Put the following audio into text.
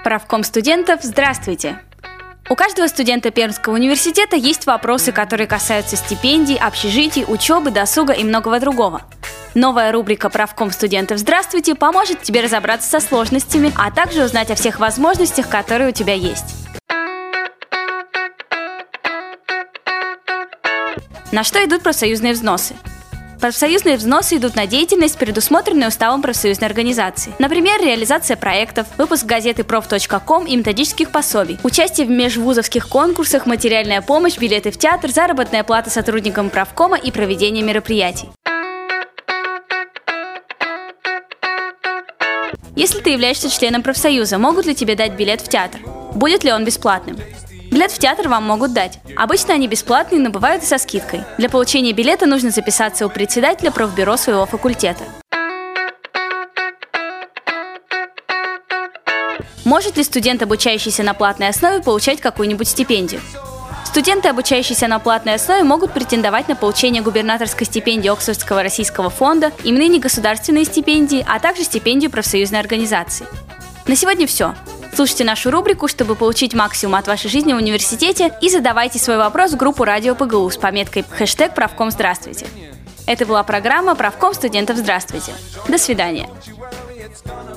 Правком студентов, здравствуйте! У каждого студента Пермского университета есть вопросы, которые касаются стипендий, общежитий, учебы, досуга и многого другого. Новая рубрика «Правком студентов, здравствуйте» поможет тебе разобраться со сложностями, а также узнать о всех возможностях, которые у тебя есть. На что идут профсоюзные взносы? Профсоюзные взносы идут на деятельность, предусмотренную уставом профсоюзной организации. Например, реализация проектов, выпуск газеты prof.com и методических пособий, участие в межвузовских конкурсах, материальная помощь, билеты в театр, заработная плата сотрудникам правкома и проведение мероприятий. Если ты являешься членом профсоюза, могут ли тебе дать билет в театр? Будет ли он бесплатным? Билет в театр вам могут дать. Обычно они бесплатные, но бывают и со скидкой. Для получения билета нужно записаться у председателя профбюро своего факультета. Может ли студент, обучающийся на платной основе, получать какую-нибудь стипендию? Студенты, обучающиеся на платной основе, могут претендовать на получение губернаторской стипендии Оксфордского российского фонда, именные негосударственные стипендии, а также стипендию профсоюзной организации. На сегодня все. Слушайте нашу рубрику, чтобы получить максимум от вашей жизни в университете, и задавайте свой вопрос в группу Радио ПГУ с пометкой «Правком здравствуйте». Это была программа «Правком студентов, здравствуйте». До свидания.